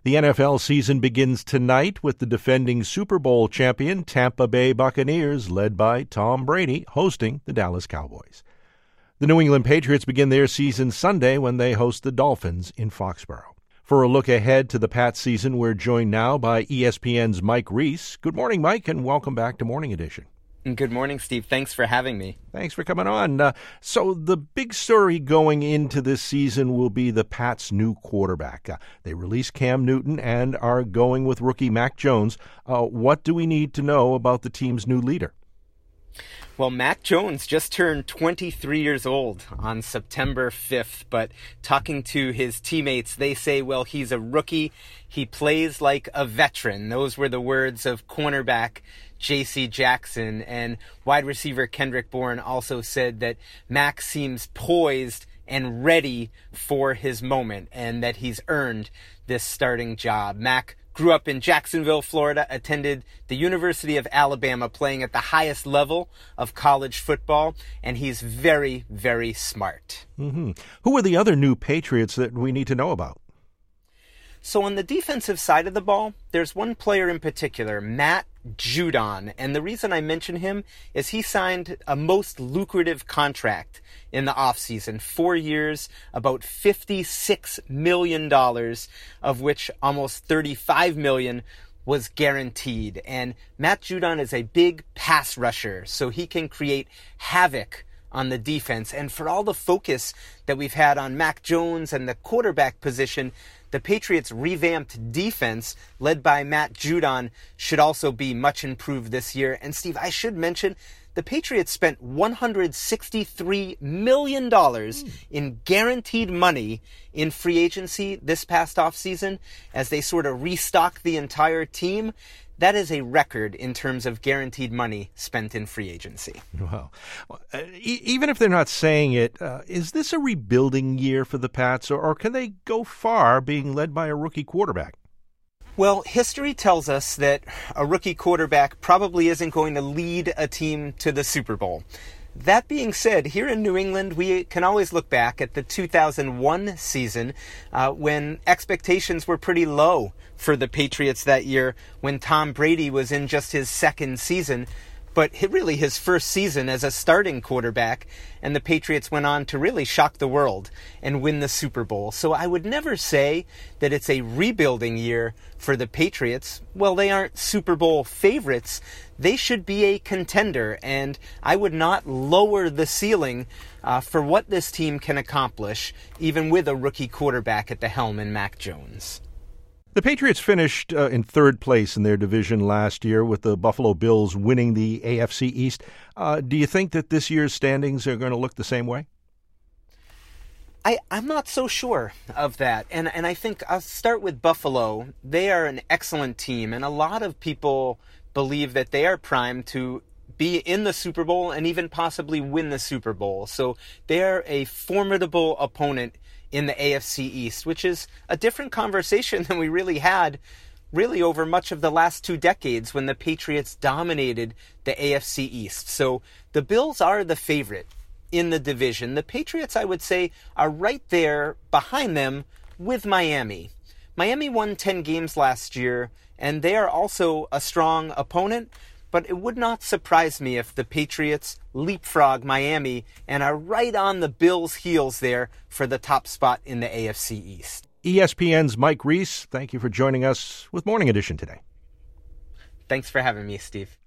The NFL season begins tonight with the defending Super Bowl champion Tampa Bay Buccaneers, led by Tom Brady, hosting the Dallas Cowboys. The New England Patriots begin their season Sunday when they host the Dolphins in Foxborough. For a look ahead to the Pats season, we're joined now by ESPN's Mike Reiss. Good morning, Mike, and welcome back to Morning Edition. Good morning, Steve. Thanks for having me. Thanks for coming on. So the big story going into this season will be the Pats' new quarterback. They released Cam Newton and are going with rookie Mac Jones. What do we need to know about the team's new leader? Well, Mac Jones just turned 23 years old on September 5th, but talking to his teammates, they say, well, he's a rookie. He plays like a veteran. Those were the words of cornerback J.C. Jackson, and wide receiver Kendrick Bourne also said that Mac seems poised and ready for his moment and that he's earned this starting job. Mac grew up in Jacksonville, Florida, attended the University of Alabama, playing at the highest level of college football, and he's very, very smart. Mm-hmm. Who are the other new Patriots that we need to know about? So on the defensive side of the ball, there's one player in particular, Matt Judon. And the reason I mention him is he signed a most lucrative contract in the offseason. 4 years, about $56 million, of which almost $35 million was guaranteed. And Matt Judon is a big pass rusher, so he can create havoc on the defense. And for all the focus that we've had on Mac Jones and the quarterback position, the Patriots' revamped defense, led by Matt Judon, should also be much improved this year. And Steve, I should mention, the Patriots spent $163 million in guaranteed money in free agency this past offseason as they sort of restocked the entire team. That is a record in terms of guaranteed money spent in free agency. Wow. Even if they're not saying it, is this a rebuilding year for the Pats, or can they go far being led by a rookie quarterback? Well, history tells us that a rookie quarterback probably isn't going to lead a team to the Super Bowl. That being said, here in New England, we can always look back at the 2001 season when expectations were pretty low for the Patriots that year, when Tom Brady was in just his second season, but really his first season as a starting quarterback, and the Patriots went on to really shock the world and win the Super Bowl. So I would never say that it's a rebuilding year for the Patriots. Well, they aren't Super Bowl favorites. They should be a contender, and I would not lower the ceiling for what this team can accomplish, even with a rookie quarterback at the helm in Mac Jones. The Patriots finished in third place in their division last year, with the Buffalo Bills winning the AFC East. Do you think that this year's standings are going to look the same way? I'm not so sure of that. And I think I'll start with Buffalo. They are an excellent team, and a lot of people believe that they are primed to be in the Super Bowl and even possibly win the Super Bowl. So they're a formidable opponent in the AFC East, which is a different conversation than we really had over much of the last 2 decades when the Patriots dominated the AFC East. So the Bills are the favorite in the division. The Patriots, I would say, are right there behind them with Miami. Miami won 10 games last year, and they are also a strong opponent. But it would not surprise me if the Patriots leapfrog Miami and are right on the Bills' heels there for the top spot in the AFC East. ESPN's Mike Reiss, thank you for joining us with Morning Edition today. Thanks for having me, Steve.